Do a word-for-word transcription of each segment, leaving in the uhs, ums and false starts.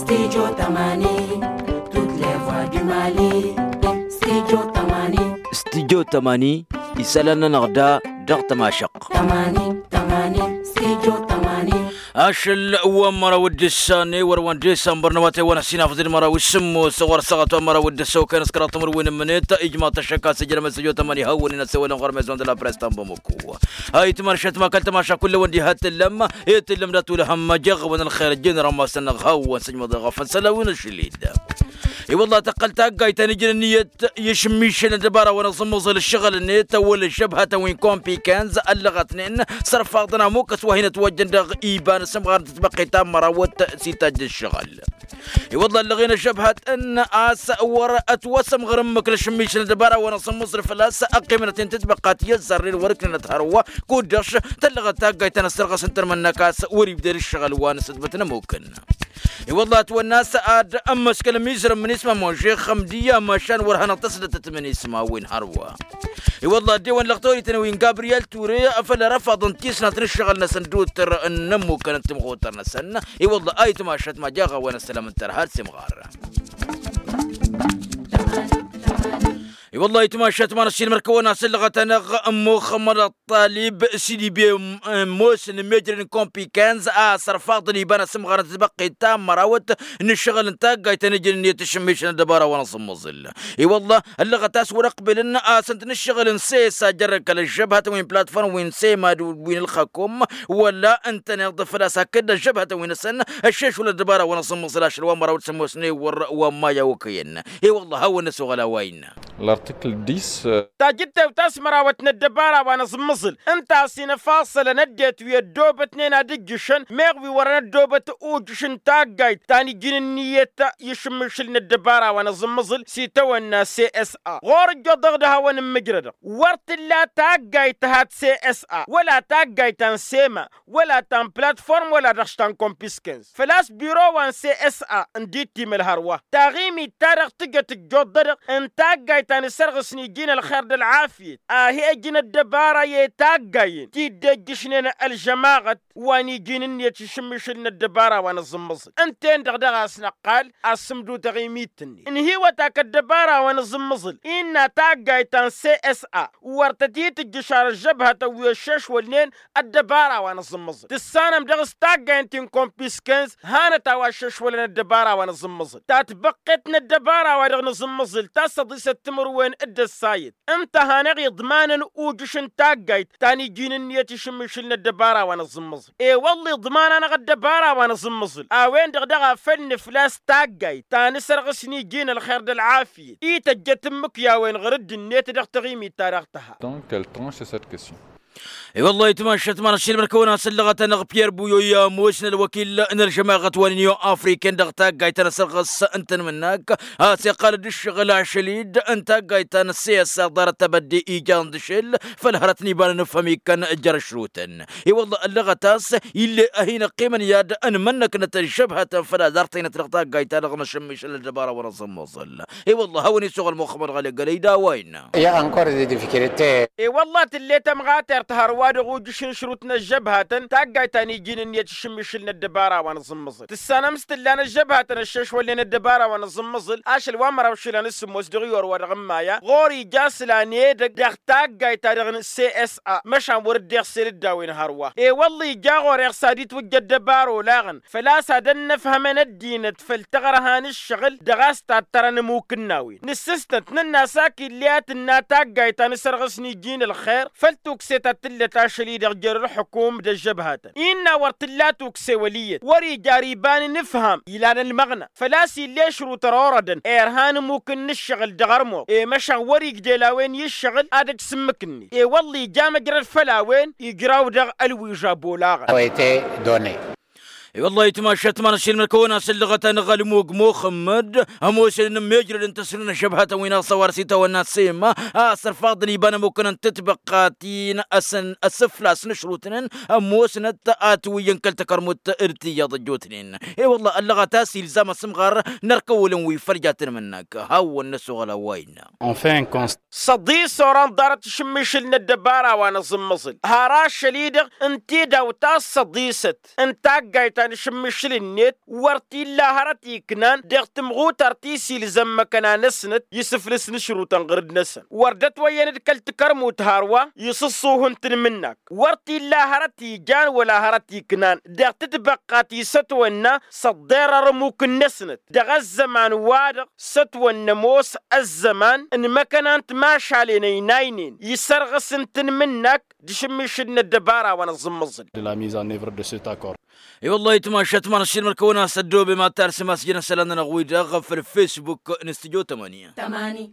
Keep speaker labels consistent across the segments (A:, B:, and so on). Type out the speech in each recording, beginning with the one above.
A: Studio Tamani, toutes les voix du Mali. Studio Tamani,
B: Studio Tamani, isalana narda dar tamashaq.
A: Tamani, Tamani, Studio Tamani.
B: أشل ومرا ود الساني وروان ديسان برنواتي وانا سينا فضل مرا وسمو صور سغطوا مرا ود السو كان سكرات مر وين منيت إجماع تشكا سجل مسجو تماني هوني نسوي لهم غرمزون دلا بريستان بمكوا هاي تمرشت ما كنت ماشا كل وندي هات اللمة هيت اللمة تقول هم جغ ون الخير الجن رما سنغ هو سجم ضغف سلوين الشليد اي والله تقلت هقاي تنجل النية يشميش الدبارة ونصمص الشغل النيت ولا الشبهة وين كومبي كانز اللغتنين صرف فاضنا موكس وهنا توجن دغ ايبان سمغار تتبقي تام مراوت سيتاج الشغل اي والله لغينا شبهة ان اس ورأت وسم غرمك لشميش الدبارة ونصمص الفلاس اقيمنا تتبقى تيزر الوركنا تهروا كودش تلغت هقاي تنسرغ سنتر من نكاس وريب دير الشغل وانس تبتنا ممكن اي والله والناس اد امس كلام يزر من اسمه موشي خمديه مشان ورهنا تصلت من اسمه وين هروا اي والله ديوان لقطوري تنوين جابرييل توري افل رفض انتيسنا تنشغلنا صندوق النمو كانت مغوترنا سنه اي والله ايت ما شت ما جاغا وانا سلام الترهات سمغار اي والله يتماشت ما نسيل مركونا سلغة نغ امو خمر الطالب سيدي بي موسن ميجرين كومبي كانز اثر فاضل يبان سمغار تبقي تام مراوت نشغل انتاق قايت نجي نية الشميش ندبارة ونصم الظل اي والله اللغة تاس ورقبل ان اسنت نشغل نسيسا جرك للجبهة وين بلاتفورم وين سيما وين الخاكم ولا انت نضف لاسا كده الجبهة وين السن الشيش ولا الدبارة ونصم الظلاش الوامرة وتسموسني وما يوكين اي والله هو الناس وغلاوين
C: L'article dix.
D: تاجدت وتسمر وتندبارا وانا زمزل انت سينا فاصل نديت ويا دوبة نينا دجشن ميغوي ورنا دوبة اوجشن تاقايد تاني جين النية يشمشل ندبارا وانا زمزل سيتوانا سي اس ا غور جدغدها وانا مجرد ورت لا تاقايد هات سي اس ا ولا تاقايد تان سيما ولا تان بلاتفورم ولا رشتان كومبيسكنز فلاس بيرو وان سي اس ا انديت تيم الهروا تاغيمي تاريخ تجت الجدر ان تاقايد تاني سرغسني جينا الخير العافية آه هي جينا الدبارة يتاقاين تيدجشننا الجماعة واني جينن يتشمشلنا الدبارة وانا الزمزل انتين دغدغ اسنا قال اسمدو تغيميتني ان هي وتاك الدبارة وانا الزمزل انا تاقايتان سي اس ا وارتتيت الجشار الجبهة ويشش والنين الدبارة وانا الزمزل تسانا مدغس تاقاينتين كومبيسكنز هانا تاواشش ولنا الدبارة وانا الزمزل تاتبقتنا الدبارة وانا الزمزل تصدي ستمر وين ادى السايد انت هانغي ضمانا اوجشن تاقايت تاني جينن يتشمشلنا الدبارة وانا الزمزل اي والله ضمانا انا الدبارة وانا الزمزل اوين دغدغا فن فلاس تاقايت تاني سرغسني جينا الخير العافية اي تجتمك يا وين غرد النيت دغتغيمي تاريختها.
C: Dans quel temps c'est cette question?
B: اي والله يتماشت ما نشيل مركونا سلغة نغ بيير بويو يا موسن الوكيل ان الجماعة ونيو افريكان دغتا قايتنا سرغس انت منك هاسي قال الشغل عشليد انت قايتنا السياسة دار تبدي ايجان دشل فالهرتني بان نفهمي كان جرشروتن اي والله اللغة تاس اللي اهينا قيمن ياد ان منك نتشبهة فلا دارتين تلغتا قايتنا غنا شميش الجبارة ونصم وصل اي والله هوني شغل مخمر غالي قليدا وين
E: يا انكور دي ديفيكولتي
D: اي والله تليت مغاتر تهروا دغو جشن شروطنا الجبهة تاقاي تاني جينن يتشمشلنا الدبارة وانا زمزل تسانا مستلانا الجبهة الشش ولينا الدبارة وانا زمزل اش الوامرة وشلان اسموس دغيور ورغمايا غوري جاسلاني دغ تاقاي تاريغن سي اس ا مشان ورد دغ سير الداوين هروا اي والله جاغو ريغ ساديت وجد دبارو لاغن فلا سادن نفهمنا الدين فلتغرهان الشغل دغاستا ترى ممكن ناوي نسستت ننا ساكي ليات النا تاقاي تاني سرغسني جين الخير فلتوكسيتا تلتا شليد غير الحكومة الجبهة إنا ورتلاتوك سوالية وري جاريبان نفهم إلى المغنى فلاسي ليش رو تروردا إيرهان ممكن نشغل دغرمو إيه مشا وري جدلاوين يشغل هذاك سمكني إيه والله جامع جرى الفلاوين يقراو دغ الوي جابو لاغا
E: ويتي دوني
B: اي والله يتماشت ما نشيل مركونا سلغة نغالي موق مخمد هموس ميجر انتصرنا شبهة وين صور سيتا والناس سيما اصر فاضل يبان ممكن ان تتبقاتين اسن اسفلاس نشروتن هموس نتات وينكل تكرمت ارتياض الجوتنين اي والله اللغة تاسي لزام السمغار نركول ويفرجاتن منك هاو الناس غلا وين
D: صدي سوران دارت شمشلنا الدبارة وانا زمصل هاراش شليدغ انتي داو تاس صديست انتاق قايت تان شمشل النت ورتي لا هرتي كنان دغت مغو ترتيسي لزم كان نسنت يسفلس نشرو تنغرد نسن وردت وين كلت كرمو تهاروا يصصوهن تن منك ورتي لا هرتي جان ولا هرتي كنان دغت تبقاتي ستونا صدير رموك نسنت دغ الزمان وادغ ستونا موس الزمان ان ما كانت ماشي علينا ناينين يسرغس انتن منك دشمش الدبارة ونظم الظل
F: la mise en œuvre de cet accord.
B: اي والله يتماشى تمان الشيء المركونه سدوا بما ترسم مسجنا سلامنا نغويد في الفيسبوك انستجو ثمانية
A: تماني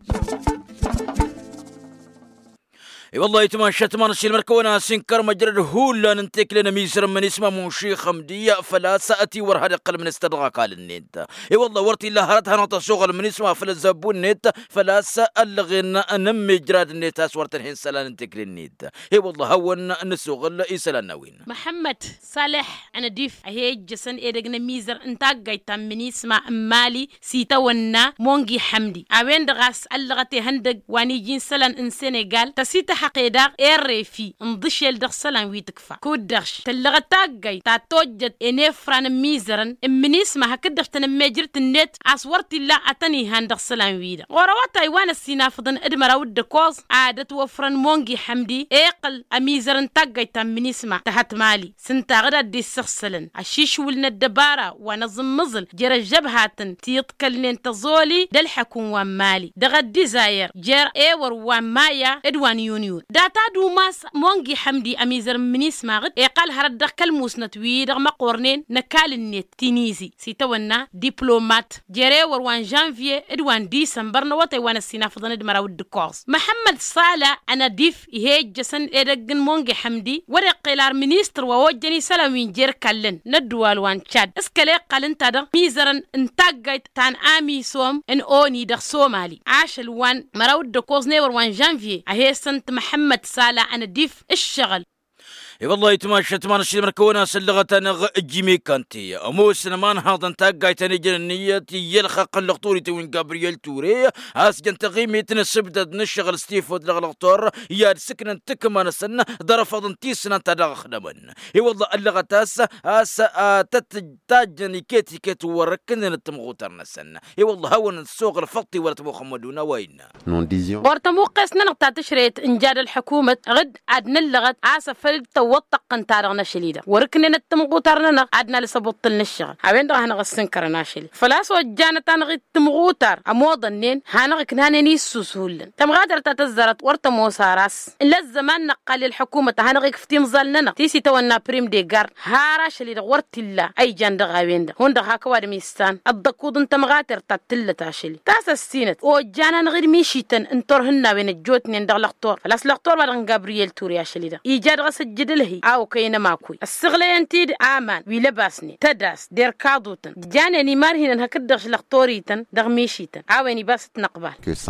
B: اي والله يتماشى تمان الشيء المركونه سنكر مجرد هولا ننتك لنا ميسر من اسمه منشي خمديه فلا ساتي ور هذا قلب من استدراك على النت اي والله ورتي الله هرتها نوت شغل من اسمه فلا زبون نت فلا سالغنا نمي جراد النت اسورت الحين سلان ننتك للنت اي والله هون نسوغل ايسلان نوين
G: محمد صالح انا ديف هي جسن ادغنا ميزر انتاق جايتا من اسمه مالي سيتا ونا مونجي حمدي اوين دغاس الغتي هندق واني جين سلان ان سنغال تسيتا حقيدار ارفي انضشل دغسلان ويتكفى كودرش تلغتا جاي تا توجد انفران ميزرن من اسمه هكدف تنمجرت النت اسورتي لا اتني هندغسلان ويدا وروات ايوان السينافضن ادمر ود كوز عادت وفرن مونجي حمدي اقل اميزرن تاجيتا من اسمه تحت مالي سنتا غدا دي سخسلن الشيش ولنا الدبارة ونظم مزل جرى جبهاتن تيتكلن تزولي دل حكون ومالي دغد ديزاير جر ايور ومايا ادوان يونيون داتا دو ماس مونجي حمدي اميزر من اسمه غد اقال هرد كلموس نتوي رغم قرنين نكال النت تينيزي سيتونا دبلومات جري وروان جانفي ادوان ديسمبر نواتي وانا السينافضن ادمر ود كوز محمد صالح انا ديف هيج جسن ادغن مونجي حمدي ورقيلار مينستر ووجني سلامين جير كالن ندوال وان تشاد اسكلي قالن تادا ميزرن انتاغايت تان امي سوم ان اوني دغ سومالي عاشل وان مراود دكوز نيور وان جانفي اهي سنت محمد صالح انا ديف الشغل
B: اي والله يتماشى تمان الشيء مركونه سلغه نغ جيمي كانتي امو سنمان هذا تاقاي تنجنيه يلخق اللقطوري توين جابرييل توري اسجن تغيمي تنسبد نشغل ستيفود لغلطور يا سكن تكمان السنه ضرفضن تيسنا تدغ خدمن اي والله اللغه اس اس تتاجني كيتي كيت وركن التمغوترنا السنه اي والله هون السوق الفطي ولا تبو خمدونا وين
H: نون ديزيون
G: بورتمو قسنا نقطع تشريت انجاد الحكومه غد عدنا اللغه اسف وطق قنتارنا شليدا وركننا التمغوترنا عدنا لسبط لنا الشغل عوين ده هنغ السنكرنا شلي فلاس وجانا تنغي التمغوتر اموضنين هنغ كناني سوسولن تمغادر تتزرت ورتمو ساراس الا الزمان نقال الحكومه هنغي كفتي مزلنا تيسي تونا بريم ديغار هارا شليدا ورتلا اي جان ده عوين ده هون ده هكواد ميستان الدكود انت مغاتر تتله تاشلي تاس السينت وجانا نغير ميشيتن انطرهنا بين الجوتنين ده لقطور فلاس لقطور بعد جابرييل توريا شليدا ايجاد غسجد لهي أو كينا ماكوي السغلة ينتيد آمان ويلباسني تداس دير كادوتن جاني نيمار هنا هكدغش لقطوريتن دغميشيتن عاويني باست نقبال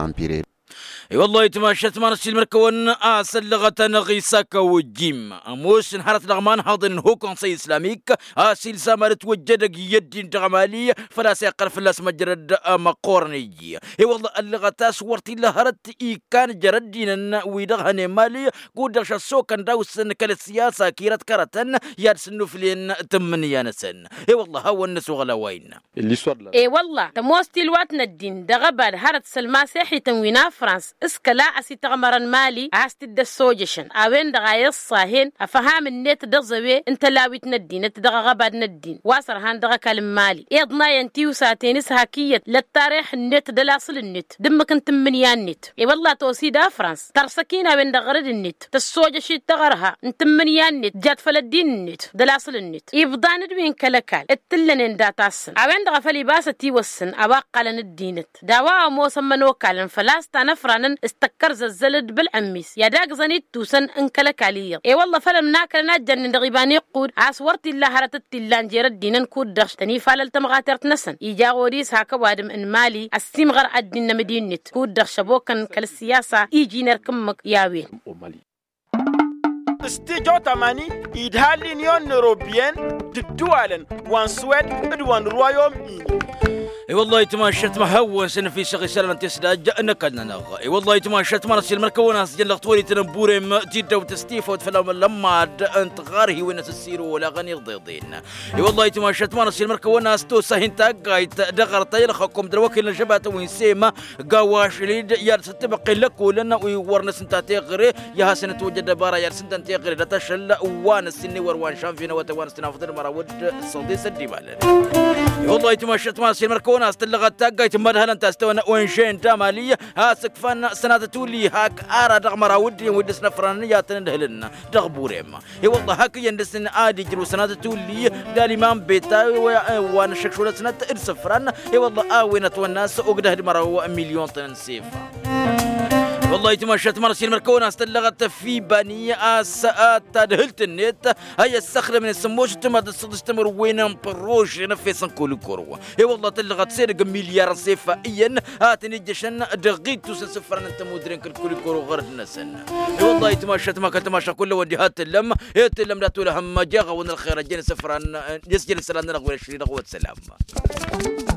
B: اي والله يتماشى تمان الشيء المركون اسل لغه نغيساك وجيم اموس نحرت لغمان حاضن هو كونسي اسلاميك اسيل سامرت وجدك يدين دغماليه فلا سيقل فلاس مجرد مقورني اي والله اللغه تاسورتي لهرت اي كان جردين ويدغهن مالي قدرش السوكن داوسن كل السياسه كيرت كرتن يرسنو فلين تمنيان سن اي والله هو الناس وغلاوين
G: اي والله تموستي الواتنا الدين دغبر هرت سلما سيحي تنوينا فرانس اسكلا اسي تغمرن مالي عاستد السوجشن اوين دغاي الصاهين افهام النت دغزوي انت لاويت ندين تدغ غباد ندين واسر هان دغ كلم مالي ايضنا ينتيو ساتين سهاكيه للتاريخ النت دلاصل النت دمك انت من يا النت اي والله توسيدا فرانس ترسكينا وين دغرد النت تسوجش تغرها انت من يا النت جات فلدين النت دلاصل النت يبضان دوين كلكال اتلن داتاسن اوين دغ فليباستي وسن اباقل ندينت داوا مو سمنو كالن فلاس نفران استكر زلزلد بالعميس يا داق زنيت توسن انكلك عليا اي والله فلم ناكل نجن دغيباني قود عسورتي الله هرتت اللان جرد دينن كود دغشتني فالل تمغاترت نسن يجا وديس هكا وادم ان مالي السيمغر ادين مدينت كود دغشبوكن كل السياسه يجي نركمك يا وين
D: استيجو تماني يدها لينيون اوروبيان الدول وان سويد وان رويوم
B: والله تماشت ما هو سن في شغل سلام تسداج نكدنا نغ اي والله تماشت ما نسيل مركونه سجل طولي تنبوري ما جده وتستيفه وتفلم لما انت غارهي وين تسير ولا غني ضيضين اي والله تماشت ما نسيل مركونه استو سهين تاقايت دغر طيلخكم دروكل جبات وين سيما قواش ليد يا ستبقي لك ولنا ويورنا سنتاتي غري يا سنه توجد بارا يا سنتاتي غري لا تشل وان السني وروان شامفينا وتوان استنافذ مراود الصدي سدي بالنا والله تماشت ما نسيل مركونه استلغت تاقايت مدهن انت استوى وينشين تاماليه هاسك فن سنه تولي هاك ارى دغمرا ودي ودس نفرانيه تندهلنا دغبوريما اي والله هاك يندسن عادي جرو سنه تولي دالي مام بيتا وانا شكشوله سنه السفران اي والله اوينت والناس وقده مرا مليون تنسيفه والله تمشت مرسي المركونة استلغت في بنية ساعات تدهلت النت هي الصخرة من السموش تمد الصدش تمر وين بروش نفسن كل كروة اي والله تلغت سيرق مليار صيفة اين هاتني جشن دقيق توسن سفران انت مدرين كل كل كروة غرد نسن اي والله تمشت ما كنت ماشا كل ودي هات اللم هات اللم لا تقول هم جاغة ون الخير جين سفران يسجل سلام نغوي الشري نغوة سلام